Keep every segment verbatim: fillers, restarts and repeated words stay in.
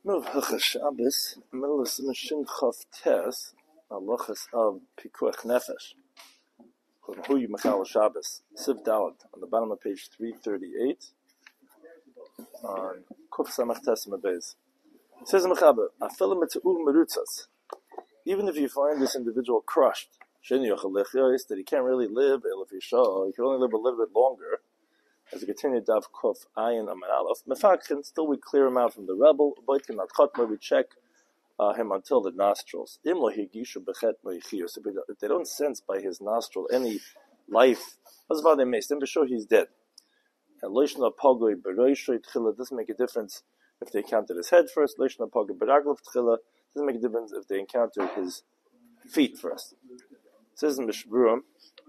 Milchach Shabbos, middle of Shin Chav Tes, halachas of Pikuach Nefesh. Who you Machal Shabbos, Siv Dalet, on the bottom of page three thirty-eight, on Kuf Samach Tes Mabez. It says in Mechaber, Afilim Etzu'u Merutzas. Even if you find this individual crushed, Sheni Yochel Lechiyos, that he can't really live, Elif Yishah, he can only live a little bit longer. As we continue Dav Kuf Ayin Aman Aleph, Mefakhin, still we clear him out from the rebel, Boitkin Al-Khatma, we check uh, him until the nostrils. Imlo Higishu Bechet Moichiyos. If they don't sense by his nostril any life, Azvar they may, then be sure he's dead. And Leishna Pogoi Beroishoy Tchila doesn't make a difference if they encountered his head first. Leishna Pogoi Beraglav Tchila doesn't make a difference if they encounter his feet first. It says in Mishburim,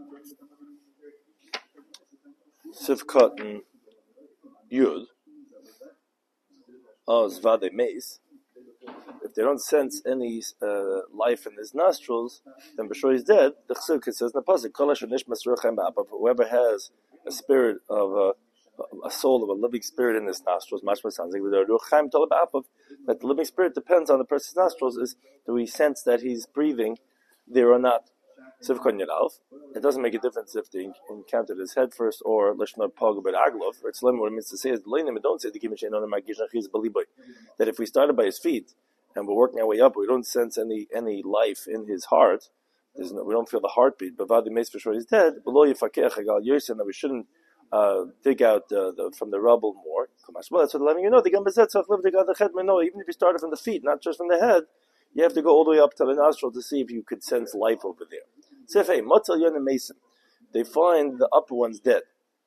Sivkot and Yud, Oz Vade Meis, if they don't sense any uh, life in his nostrils, then B'shor is dead. The Chesed says in the pasuk, Kol asher nishmas ruach ba'apav, whoever has a spirit of a, a soul of a living spirit in his nostrils, mashma sounds like that the living spirit depends on the person's nostrils. Is do we sense that he's breathing there or not? It doesn't make a difference if they encountered his head first or Lishna Pog but Aglov, or it's what it means to say is don't say that if we started by his feet and we're working our way up, we don't sense any any life in his heart. There's no, we don't feel the heartbeat. But Vadi Meis for sure he's dead. That we shouldn't uh, dig out uh, the, from the rubble more. That's what they're letting you know. Even if you started from the feet, not just from the head, you have to go all the way up to the nostril to see if you could sense life over there. They find the upper ones dead.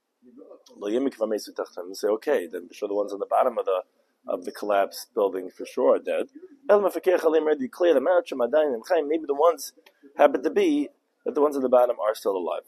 And say, okay, then for sure the ones on the bottom of the of the collapsed building for sure are dead. Clear them out. Maybe the ones happen to be that the ones on the bottom are still alive.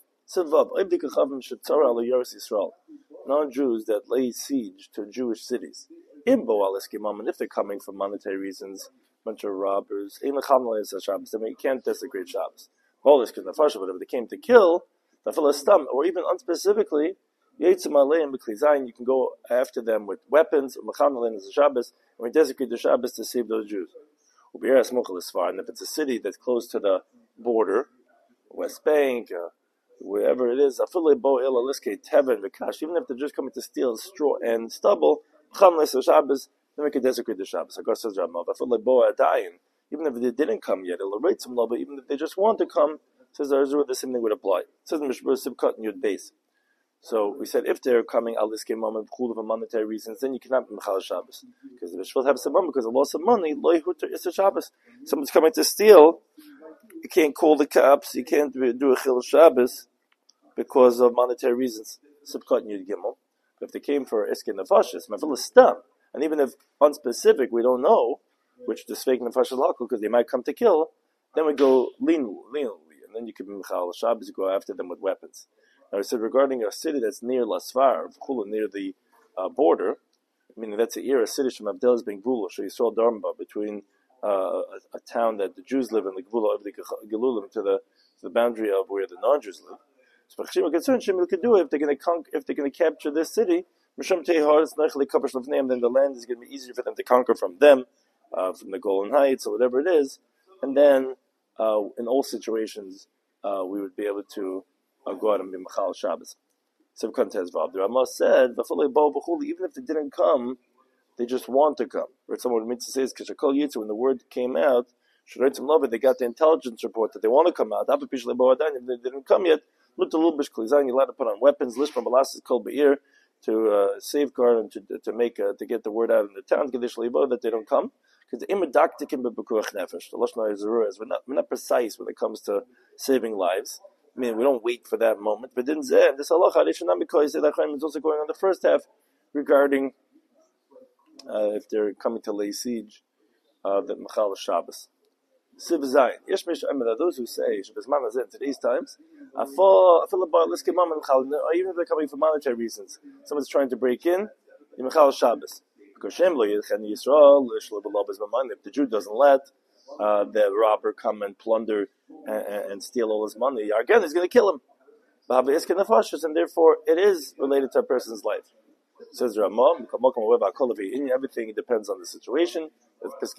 Non-Jews that lay siege to Jewish cities. And if they're coming for monetary reasons, bunch of robbers, then you can't desecrate Shabbos. Whatever they came to kill, or even unspecifically, you can go after them with weapons, and we desecrate the Shabbos to save those Jews. And if it's a city that's close to the border, West Bank, uh, wherever it is, even if they're just coming to steal straw and stubble, then we can desecrate the Shabbos. Even if they didn't come yet, it'll rate some love, but even if they just want to come, says the Arzur, the same thing would apply. It says in Mishbur Sibkat and Yud Beis. So we said if they're coming al iske moment for monetary reasons, then you cannot be Mechal Shabbos. Because the Bishvil have some money, because the loss of money, loy huter is a Shabbos. Someone's coming to steal, you can't call the cops, you can't do a Chil Shabbos because of monetary reasons. Sibkat and Yud Gimel. But if they came for iske nefashis, Mavil is stam. And even if unspecific, we don't know which the fake nefashis lakul, because they might come to kill, then we go lean, lean, and then you can be Mechal Shabbos, you go after them with weapons. Now I said regarding a city that's near Lasfar, near the uh, border, I mean that's a year, a city from Abdel is being Gvula, so you saw Dharma between uh, a, a town that the Jews live in, the Gvula of the Gelulim, to the to the boundary of where the non-Jews live. So Shimon concerned, Shimon could do it if they're going to con- if they're going to capture this city. Misham Tehar, it's Nechli Kapash Lefneim, then the land is going to be easier for them to conquer from them, uh, from the Golan Heights or whatever it is, and then uh, in all situations uh, we would be able to. I'll go out and be Mechal Shabbos. Sivkot Tezvav. The Ramah said, even if they didn't come, they just want to come. Or someone means to say is Kishakol Yitzu, when the word came out, they got the intelligence report that they want to come out. If they didn't come yet, you're allowed to put on weapons, Lishma Balas Kol Be'ir, to uh, safeguard and to to make uh, to get the word out in the town, that they don't come. Because the Imadaktikim B'Bekuach Nefesh, the Lashon HaZarur is we're not we're not precise when it comes to saving lives. I mean, we don't wait for that moment. But then this halacha, because it's also going on the first half regarding uh, if they're coming to lay siege of uh, the Mechal Shabbos. Siv Zayin. Yesh mish those who say in today's times, even if they're coming for monetary reasons, someone's trying to break in, the Mechal Shabbos. Because if the Jew doesn't let Uh, the robber come and plunder and, and steal all his money, again, he's going to kill him. And therefore, it is related to a person's life. Says Ramah, everything depends on the situation. Says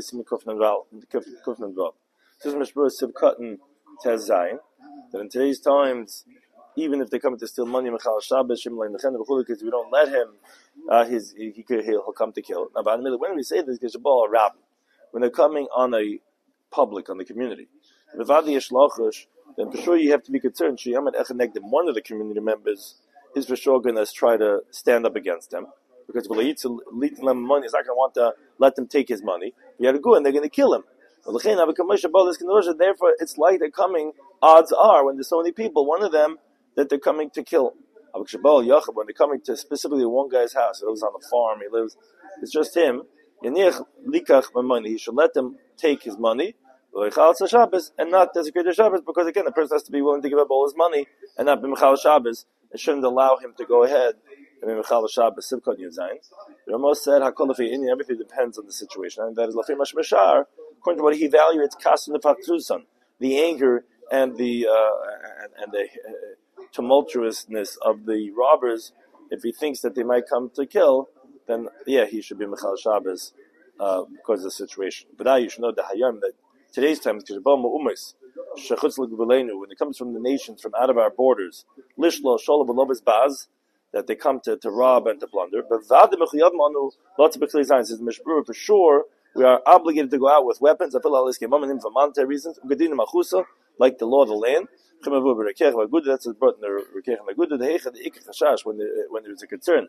Mishmur Sivkatan Tez Zayin, that in today's times, even if they come to steal money, because we don't let him, uh, his, he, he could, he'll, he'll come to kill. Now, when we say this, when they're coming on a public, on the community, then for sure you have to be concerned. One of the community members is for sure going to try to stand up against them, because if he lead them money, he's not going to want to let them take his money. You have to go and they're going to kill him. Therefore, it's like they're coming. Odds are, when there's so many people, one of them that they're coming to kill. When they're coming to specifically one guy's house, he lives on a farm. He lives. It's just him. He should let them take his money and not desecrate the Shabbos, because again, the person has to be willing to give up all his money and not be Mechal Shabbos. It shouldn't allow him to go ahead and be Mechal Shabbos. Sivkot Yuzayin. The Ramah said, everything depends on the situation, and that is Lafim Mashmashar. According to what he evaluates, Kasim the Faktusan, the anger and the uh, and, and the uh, tumultuousness of the robbers. If he thinks that they might come to kill, then yeah, he should be Mechal Shabbos uh, because of the situation. But now you should know the Hayam that today's time, when it comes from the nations, from out of our borders, lishlo sholom v'lobes baz, that they come to, to rob and to plunder. But says Mishmur, for sure we are obligated to go out with weapons, for monetary reasons, like the law of the land. That's brought in the Rikech when when there's a concern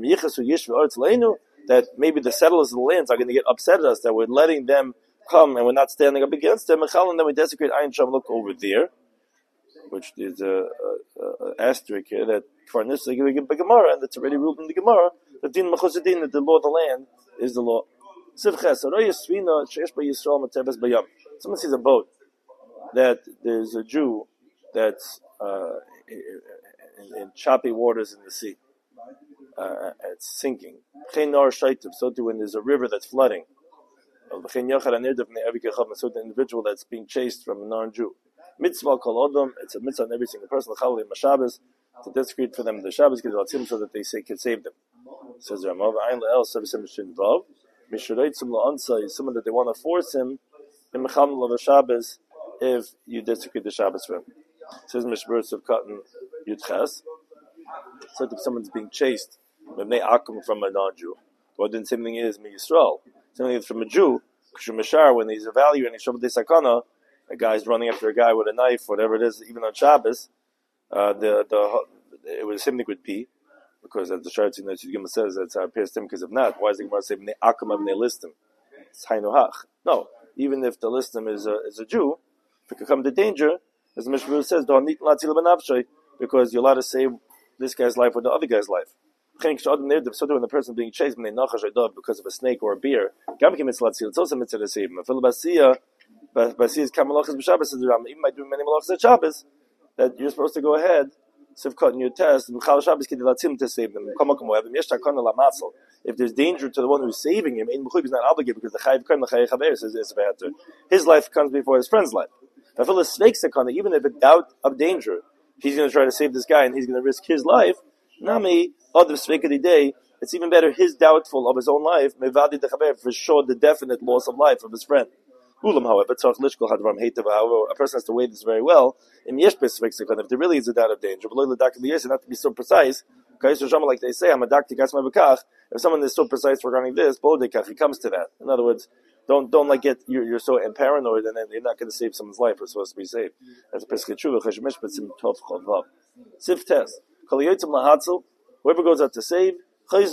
that maybe the settlers of the lands are going to get upset at us that we're letting them come and we're not standing up against them, and then we desecrate Ayin Sham. Look over there, which is a, a, a asterisk here that Kfarnis is giving a Gemara, and it's already ruled in the Gemara that Din Machusadin, that the law of the land is the law. Someone sees a boat that there's a Jew that's uh, in, in choppy waters in the sea. Uh, it's sinking. So too when there's a river that's flooding. So the individual that's being chased from a non-Jew. Mitzvah kol odom, it's a mitzvah on every single person, to desecrate for them the Shabbos, so that they say can save them. Says Ramav, someone that they want to force him in Mechamel of a Shabbos if you desecrate the Shabbos for him. Says Mishmur Sivkatan Yudches. So if someone's being chased when they akum from a non-Jew, or then same thing is Mi Yisrael. Same thing is from a Jew, when he's evaluating Shabbat Sakana, a guy's running after a guy with a knife, whatever it is, even on Shabbos, uh, the the it was the same thing with P, because as the Sharetz Yigim says, that's our pierced him because of not. Why is the Gemara saying they akum and they list him? It's Hainu Hach. No, even if the list him is a is a Jew, if it could come to danger, as the Mishmur says, because you're allowed to save this guy's life or the other guy's life. So when the person being chased because of a snake or a bear, it's also mitzvah to save him. Even by doing many malachas at Shabbos, that you're supposed to go ahead, sivkot in your test, to save them. If there's danger to the one who's saving him, he's not obligated because the chayiv says his life comes before his friend's life. Even if in doubt of danger, he's going to try to save this guy and he's going to risk his life. Nami, it's even better, his doubtful of his own life, for sure the definite loss of life of his friend. However, a person has to weigh this very well. If there really is a doubt of danger, not to be so precise, like they say, I'm a doctor, if someone is so precise regarding this, he comes to that. In other words, don't don't like get you're, you're so paranoid and then you're not going to save someone's life. It's supposed to be saved. That's Pesach Tshuva Cheshmish Betzim Tov Chavav. Sif test. Whoever goes out to save, they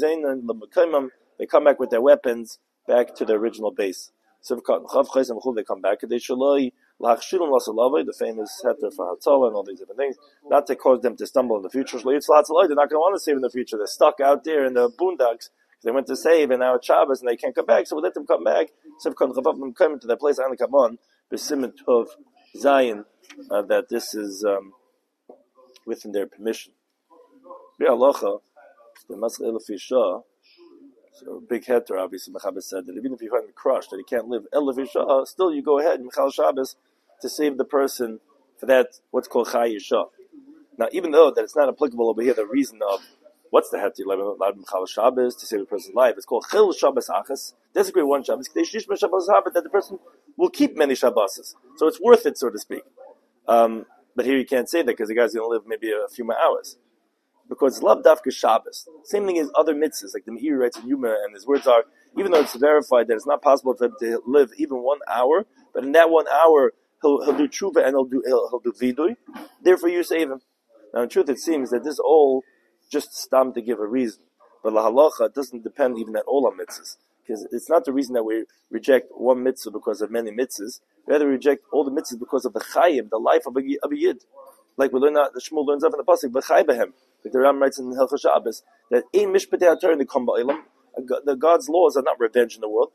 come back with their weapons back to the original base. They come back. They shaloi the famous heter for Hatzalah and all these different things, not to cause them to stumble in the future. They're not going to want to save in the future. They're stuck out there in the boondocks. They went to save and now it's Shabbos and they can't come back, so we let them come back. So come to that place and come on. B'simen tov Zion, uh, that this is um, within their permission. Bi'alacha, the Masach Elefi Shah, so big heter, obviously, Mechaber said that even if you find him crushed, that he can't live Elefi Shah, still you go ahead, Michal Shabbos, to save the person for that, what's called Chai Yishah. Now, even though that it's not applicable over here, the reason of What's the heter? Ladim Chal Shabbos to save a person's life. It's called Chil Shabbos Achas. Desecrate one Shabbos. That the person will keep many Shabboses. So it's worth it, so to speak. Um, but here you can't say that because the guy's going to live maybe a few more hours. Because it's Lav Dafka Shabbos. Same thing as other mitzvahs, like the Meiri writes in Yuma, and his words are, even though it's verified that it's not possible for him to live even one hour, but in that one hour, he'll, he'll do tshuva and he'll do, he'll, he'll do vidui. Therefore you save him. Now in truth it seems that this all just stam to give a reason. But la halacha doesn't depend even at all on mitzvahs. Because it's not the reason that we reject one mitzvah because of many mitzvahs. We rather reject all the mitzvahs because of the chayim, the life of a, of a yid. Like we learn out, the Shmuel learns up in the pasuk, v'chay behem. Like the Ram writes in Hilchos Shabbos, that ein mishpatei haTorah nikom ba'olam. The God's laws are not revenge in the world.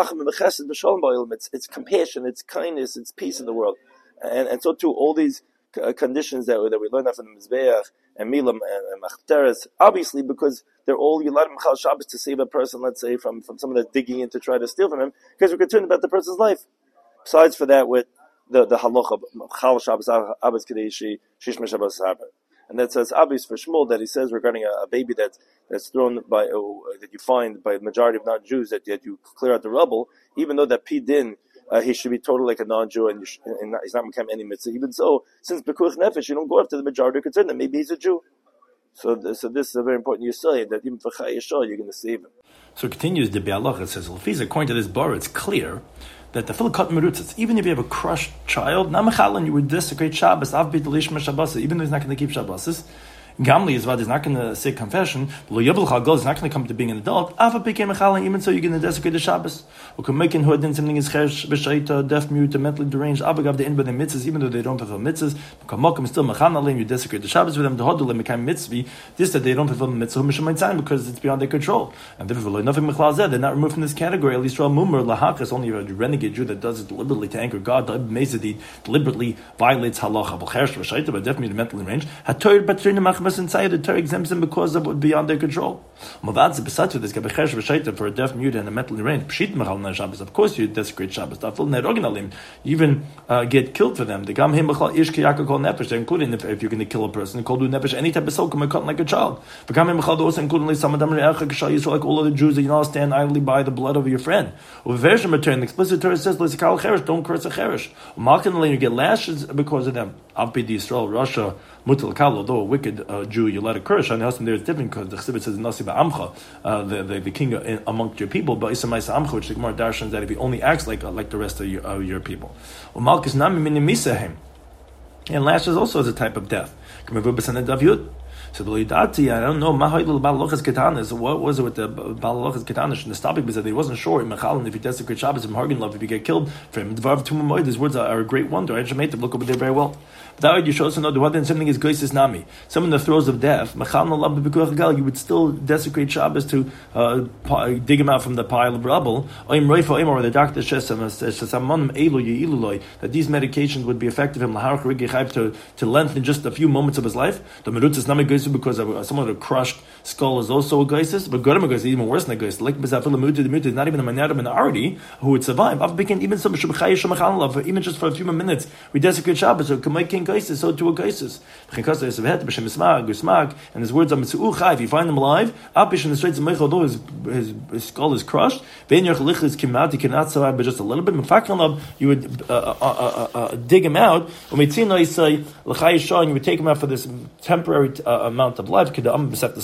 It's, it's compassion, it's kindness, it's peace in the world. And, and so too, all these uh, conditions that, that we learn out from the Mizbeach and Milam and, and Machteres, obviously because they're all Yiladim Chal Shabbos to save a person, let's say, from, from someone that's digging in to try to steal from him, because we're concerned about the person's life. Besides for that, with the, the halacha, Chal Shabbos, Abbas Kadeshi, Shishma Shabbos Haber. And that says obvious for Shmuel that he says regarding a, a baby that that's thrown by oh, that you find by the majority of non-Jews that, that you clear out the rubble, even though that pidin uh, he should be totally like a non-Jew and, you sh- and not, he's not become any mitzvah. Even so, since bekuch nefesh, you don't go after the majority of concern that maybe he's a Jew. So, th- so this is a very important yisrael that even for Chai Yishol you're going to save him. So it continues the Be'alach. It says, well, according to this bar, it's clear that the Philikat Merutzitz, even if you have a crushed child, Namachalan, you would desecrate Shabbos, Av B'Dalishma Shabbos, even though he's not going to keep Shabbos. Gamli is what is not going to say confession. Lo Yabul Chagol is not going to come to being an adult. Ava became Mechalan, even so you're going to desecrate the Shabbos. Or can make in Hoden something is Chesh, B'Shaita, deaf, mute, mentally deranged. Abagav the in by the mitzvahs, even though they don't fulfill mitzvahs. Kamokim still Mechanalim, you desecrate the Shabbos with them. The Hodulim became mitzvah. This that they don't fulfill the mitzvah, Mishamaytzayim, because it's beyond their control. And therefore, nothing Mechlal Zed, they're not removed from this category. At least Ra Mumar Lahachas, only a renegade Jew that does it deliberately to anger God, deliberately violates halacha. B'Chesh, B'Shaita, but definitely the mentally deranged. Hator Batrin Machmas inside the Torah exempts them because of what beyond their control. For a deaf, mute, and a mentally deranged, of course you desecrate Shabbos. You even uh, get killed for them. They're including if, if you're going to kill a person, any type of soul can cut like a child. Also including some of them like all of the Jews that you know stand idly by the blood of your friend. The explicit Torah says, don't curse a cherish. You get lashes because of them. Russia, Mutal Kal, although a wicked uh, Jew, you let a curse. And there is different because the Chsibit says Nasi Ba'amcha, uh, the, the the king in, amongst your people. But Isa Ma'isa Amcha, which the Gemara darshans that if he only acts like uh, like the rest of your, uh, your people. Umalkis Nami Minim Misahem, and lashes also is a type of death. So the Lidati, I don't know, so what was it with the Balalochas Ketanish and the topic because he wasn't sure if he desecrates Shabbos and Hargan love if he get killed for him. These words are a great wonder. I should make them look over there very well. That you should also know the one something is Goisis Nami. Some in the throes of death, you would still desecrate Shabbos to uh, dig him out from the pile of rubble. Or the doctor says that these medications would be effective him to, to lengthen just a few moments of his life. The Merutzis Nami Goisis because of someone with a crushed skull is also a Goisis, but Gorim Goisis is even worse than a Goisis. Like Bezafil not even a minority who would survive. Even some even just for a few more minutes, we desecrate Shabbos or can make King Goisis, so to a Goisis. And his words are Mitzu'u if you find him alive, Apish in the streets of Mech, although his, his, his skull is crushed, Ben Yoch is Kimati cannot survive but just a little bit. You would uh, uh, uh, uh, dig him out, and you would take him out for this temporary uh, amount of life. If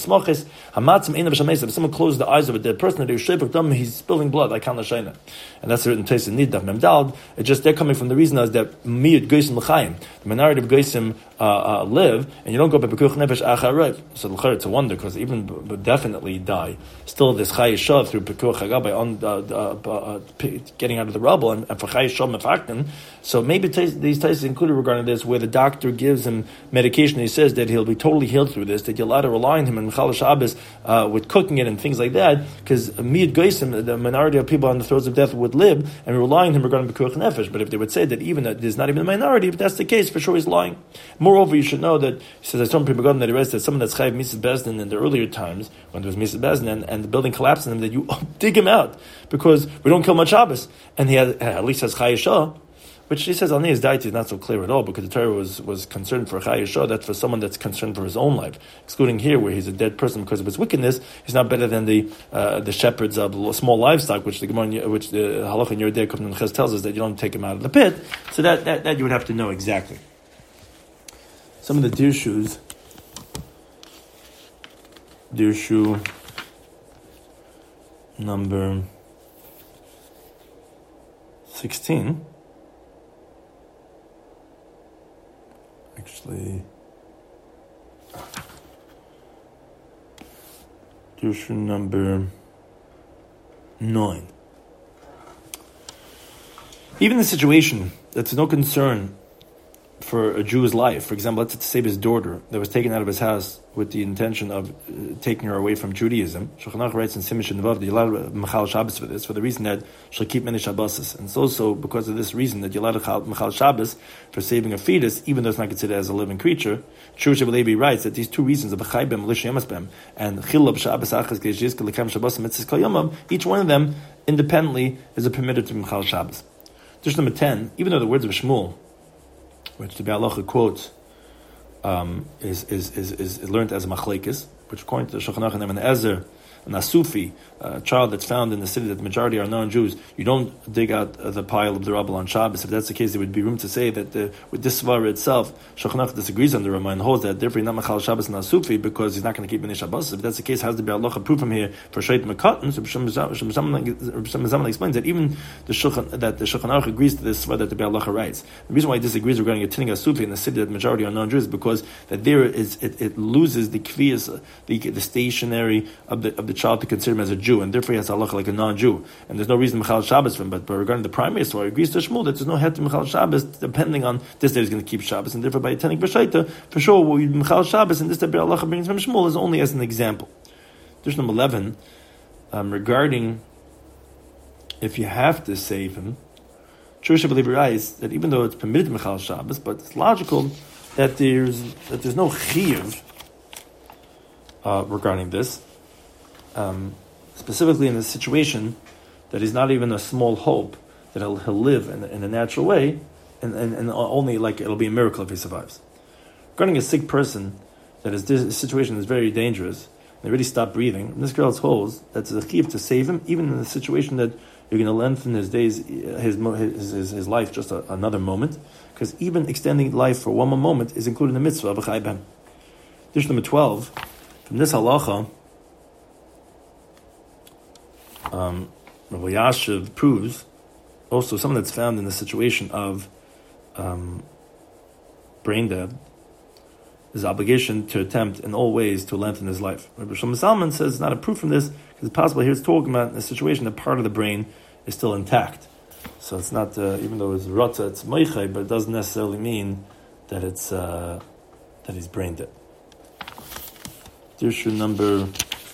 someone closes the eyes of a dead person, he's spilling blood. I can't and that's a written taste in Nidaf Memdal. It's just they're coming from the reason is that Miyud Goisim L'chaim, the minority of Goisim uh, uh, live, and you don't go by Bekuch Nefesh Acharev. So it's a wonder because even b- b- definitely die. Still, this Chai Yishav through Bekuch Hagab by on uh, uh, uh, getting out of the rubble, and, and for Chai Yishav Mefakten. So maybe t- these tastes included regarding this, where the doctor gives him medication. He says that he'll be totally healed through this. That you're allowed to rely on him and Chal Shabbos uh, with cooking it and things like that, because Miyud Goisim, the minority of people on the throes of death would live, and rely on him regarding Bekuch Nefesh. But if they would say that even that there's not even a minority, if that's the case, for sure he's lying. Moreover, you should know that he says that some people that he read that someone that's Chayiv Mitzvah Bezdin in the earlier times when there was Mitzvah Bezdin and, and the building collapsed on him, that you dig him out because we don't kill much Shabbos, and he had, at least has Chayishah. which she says Alniya's deity is not so clear at all, because the Torah was, was concerned for Chai Yeshua. That's for someone that's concerned for his own life. Excluding here, where he's a dead person because of his wickedness, he's not better than the uh, the shepherds of small livestock, which the Gemara, which the Halacha in Yerdei Kufnun Ches tells us that you don't take him out of the pit. So that, that, that you would have to know exactly. Some of the dirshus, dirshu number sixteen. Actually, dirshu number nine. Even the situation that's no concern for a Jew's life, for example, let's say to save his daughter that was taken out of his house with the intention of uh, taking her away from Judaism. Shulchan Aruch writes in Simish and Vav that you allow Mechal Shabbos for this, for the reason that she'll keep many Shabboses. And it's also because of this reason that you allow Mechal Shabbos for saving a fetus, even though it's not considered as a living creature. Shur Levi writes that these two reasons of B'chaybem, Lish Yamasbem, and Chilab Shabbos Achas Gejizka Lekam Shabbos Mitzvahs Kol Yomam, each one of them independently is a permitted to Mechal Shabbos. Dish number ten, even though the words of Shmuel, which the Be'alacha quotes, um, is, is, is, is learned as a machlekes, which according to the Shulchan Aruch and Ezer, an Asufi, a child that's found in the city that the majority are non-Jews, you don't dig out the pile of the rubble on Shabbos. If that's the case, there would be room to say that the, with this svara itself, Shulchan Aruch disagrees on the Ramah and holds that therefore not machal Shabbos and Asufi because he's not going to keep many Shabbos. If that's the case, how's the Be'alacha prove from here for Sheit Mekatan? So Shmuel explains that even the Shulchan that the Shulchan Aruch agrees to this svara that the Be'alacha writes. The reason why he disagrees regarding a tinning Asufi in the city that the majority are non-Jews is because that there is it, it loses the kviyas, the the stationary of the of the child to consider him as a Jew, and therefore he has halacha like a non-Jew, and there's no reason Mechal Shabbos for him. But, but regarding the primary story, he agrees to Shmuel that there's no head to Mechal Shabbos depending on this day he's going to keep Shabbos, and therefore by attending B'shaita, for sure, what we Mechal Shabbos and this day halacha brings from Shmuel is only as an example. There's number eleven um, regarding if you have to save him. Jewish believer writes that even though it's permitted Mechal Shabbos, but it's logical that there's that there's no chiyuv uh, regarding this. Um, specifically in a situation that is not even a small hope that he'll, he'll live in, in a natural way, and, and, and only like it'll be a miracle if he survives. Regarding a sick person, that is this situation is very dangerous, they already stopped breathing, and this girl holds that's a chiv to save him, even in a situation that you're going to lengthen his days, his his, his, his life just a, another moment, because even extending life for one more moment is included in the mitzvah of a chaybem. Dish number twelve, from this halacha, Um, Rabbi Yashiv proves also someone that's found in the situation of um, brain dead, his obligation to attempt in all ways to lengthen his life. Rabbi Shlomo Zalman says it's not a proof from this because it's possible here it's talking about a situation that part of the brain is still intact. So it's not, uh, even though it's rotza, it's meichai, but it doesn't necessarily mean that it's uh, that he's brain dead. Dirshu number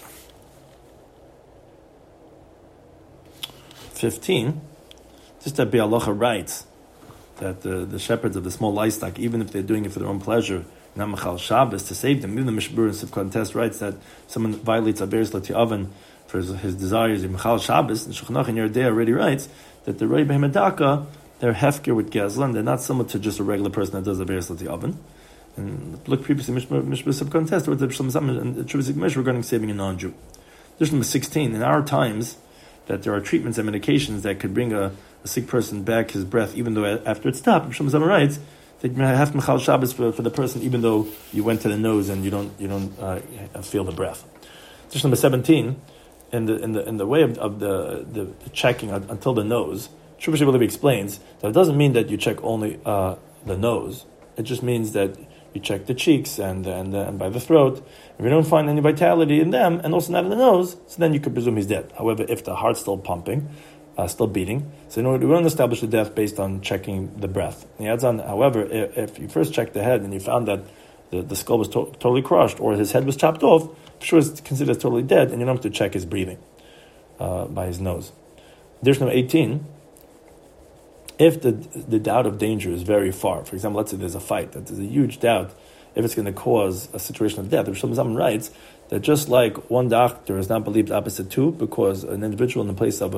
fifteen, just that Be'alacha writes that the, the shepherds of the small livestock, even if they're doing it for their own pleasure, not Mechal Shabbos, to save them. Even the Mishbur and Sivkot Test writes that someone violates Aberes Lati'avan for his, his desires in Mechal Shabbos. And Shulchan Aruch in Yerdei already writes that the Rei Behemedaka, they're hefker with Gezlan, they're not similar to just a regular person that does Aberes Lati'avan. And look previously, Mishbur Sivkot Test, where the Shlomo and the Chuvah Zikmesh regarding saving a non-Jew. There's number sixteen. In our times, that there are treatments and medications that could bring a, a sick person back his breath, even though after it stopped. Shlomo Zalman writes that you have Mechal Shabbos for, for the person, even though you went to the nose and you don't you don't uh, feel the breath. Just number seventeen, in the in the in the way of, of the, the the checking until the nose, Shuvah Shebelevi explains that it doesn't mean that you check only uh, the nose. It just means that you check the cheeks and and, and by the throat. If you don't find any vitality in them, and also not in the nose, so then you could presume he's dead. However, if the heart's still pumping, uh, still beating, so in order, we don't establish the death based on checking the breath. He adds on, however, if, if you first checked the head and you found that the, the skull was to- totally crushed or his head was chopped off, for sure it's considered totally dead, and you don't have to check his breathing uh, by his nose. There's number eighteen. If the the doubt of danger is very far, for example, let's say there's a fight, that there's a huge doubt if it's going to cause a situation of death. Shlomo Zalman writes that just like one doctor is not believed opposite two, because an individual in the place of a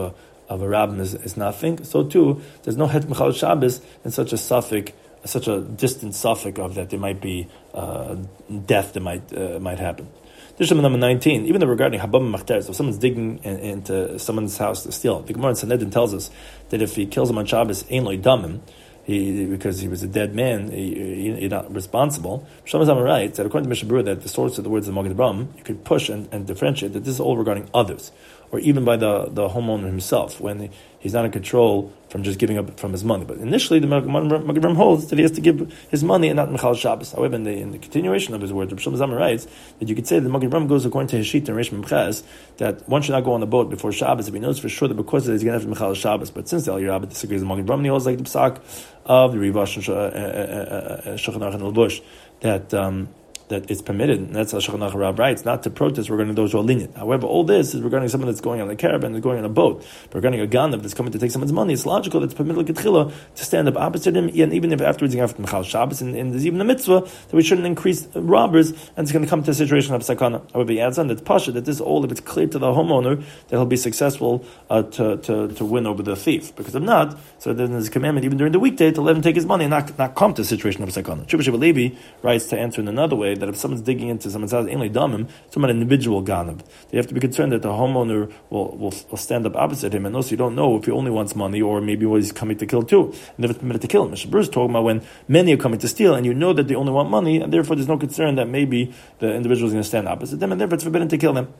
of a rabbin is, is nothing. So too, there's no het mechal Shabbos in such a suffix, such a distant suffix of that there might be uh, death that might uh, might happen. Disham number nineteen. Even though regarding habam machter, so if someone's digging in, into someone's house to steal, the Gemara in Sanhedrin tells us that if he kills him on Shabbos, ein lo damim, he because he was a dead man, he, he, he's not responsible. Shlomo writes that according to Mishnah Berurah, that the source of the words of Magen Avraham, you could push and, and differentiate that this is all regarding others, or even by the, the homeowner himself when he, he's not in control from just giving up from his money. But initially, the Magen Avraham holds that he has to give his money and not Mechal Shabbos. However, in the, in the continuation of his words, Rav Shlomo Zalman writes that you could say that the Magen Avraham goes according to his sheet and Reish Memches that one should not go on the boat before Shabbos if he knows for sure that because of it he's going to have Mechal Shabbos. But since the Eliyah Rabbah disagrees with Magen Avraham, he holds like the Psak of the Rivash and Shulchan Aruch and Levush that um, that it's permitted, and that's how Shulchan Aruch Rav writes, not to protest regarding those who are lenient. However, all this is regarding someone that's going on a caravan and going on a boat. But regarding a ganav that's coming to take someone's money, it's logical that it's permitted to stand up opposite him, and even if afterwards you have to Mechal Shabbos, and, and there's even a mitzvah that we shouldn't increase robbers, and it's going to come to a situation of sakana. However, he adds on that pasha that this all, if it's clear to the homeowner, that he'll be successful uh, to, to to win over the thief. Because if not, so then there's a commandment even during the weekday to let him take his money and not, not come to a situation of sakana. Shubba Shubba Levi writes to answer in another way that if someone's digging into someone's house, ain't like damim, it's an individual ganav. They have to be concerned that the homeowner will, will, will stand up opposite him, and also you don't know if he only wants money or maybe what he's coming to kill too. And if it's permitted to kill him. Mishnah Berurah is talking about when many are coming to steal, and you know that they only want money, and therefore there's no concern that maybe the individual is going to stand opposite them, and therefore it's forbidden to kill them.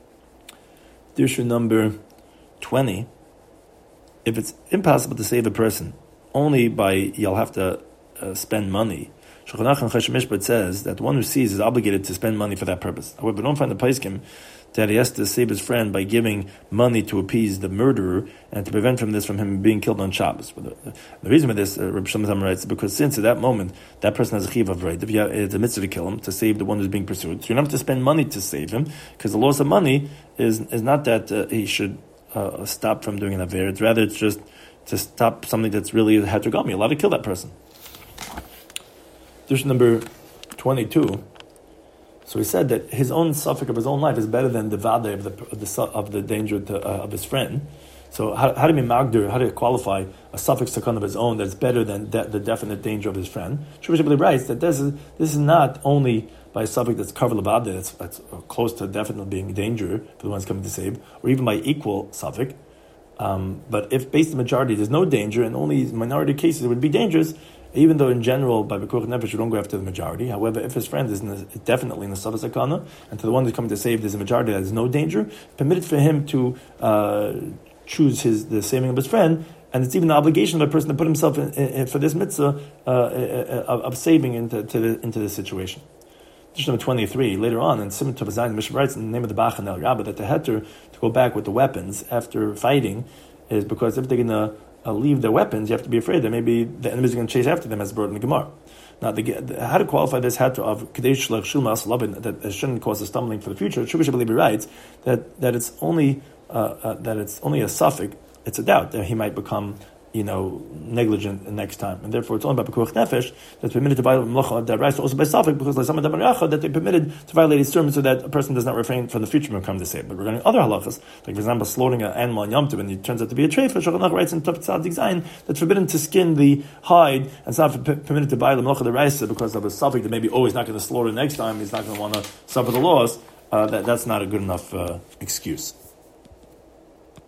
Issue number twenty. If it's impossible to save a person only by you'll have to uh, spend money, Shulchan Aruch and Choshen Mishpat says that the one who sees is obligated to spend money for that purpose. However, don't find the Paiskim that he has to save his friend by giving money to appease the murderer and to prevent from this from him being killed on Shabbos. But the, the reason for this, uh, Rabbi Shlomo Zalman writes, is because since at that moment that person has a chiv of right, if you have, it's a mitzvah to kill him to save the one who's being pursued, so you don't have to spend money to save him because the loss of money is is not that uh, he should uh, stop from doing an aver. It's rather it's just to stop something that's really a heterogamy, allowed to kill that person. Dish number twenty-two. So he said that his own suffix of his own life is better than the vade of the of the, of the danger to, uh, of his friend. So how, how do we magdur? How do you qualify a suffix sakana of his own that's better than de- the definite danger of his friend? Shuvah Shabbat writes that this is this is not only by a suffix that's covered labad, that's, that's close to definitely being danger for the ones coming to save, or even by equal suffix. Um, but if based on the majority there's no danger, and only minority cases it would be dangerous, even though in general by Bikuch Nefesh you don't go after the majority. However, if his friend is in the, definitely in the Sava Sakana, and to the one who's coming to save there's a majority that has no danger, permitted for him to uh, choose his the saving of his friend, and it's even the obligation of a person to put himself in, in, in, for this mitzvah uh, of, of saving into to the, into this situation. Number twenty-three, later on in Simon Tov, the Mishnah writes in the name of the Bach and El Rabbah that the heter to go back with the weapons after fighting is because if they're going to uh, leave their weapons, you have to be afraid that maybe the enemies are going to chase after them, as brought in the Gemara. Now, the, the, how to qualify this heter of Kadesh Shlach Shilma Asalabin that it shouldn't cause a stumbling for the future? Shuvah Shabbat writes that that it's only uh, uh, that it's only a suffix. It's a doubt that he might become, you know, negligent next time, and therefore it's only by Pekuach Nefesh that's permitted to violate Melacha that rights also by suffix because like some of them that they permitted to violate his terms so that a person does not refrain from the future from coming to save. But regarding other halachas, like for example slaughtering an animal on Yom Tov and it turns out to be a treifa, Shulchan Aruch writes in Tov Tzadik Zayin that's forbidden to skin the hide and it's not permitted to violate Melacha the rights because of a suffix that maybe oh he's not going to slaughter next time, he's not going to want to suffer the loss. Uh, that that's not a good enough uh, excuse.